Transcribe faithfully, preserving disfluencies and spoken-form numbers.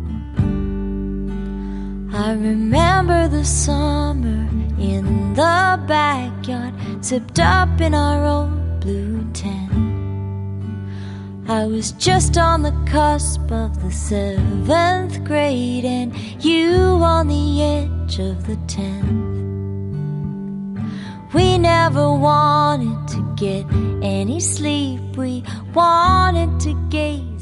I remember the summer in the backyard, zipped up in our old blue tent. I was just on the cusp of the seventh grade, and you on the edge of the tenth. We never wanted to get any sleep, we wanted to gaze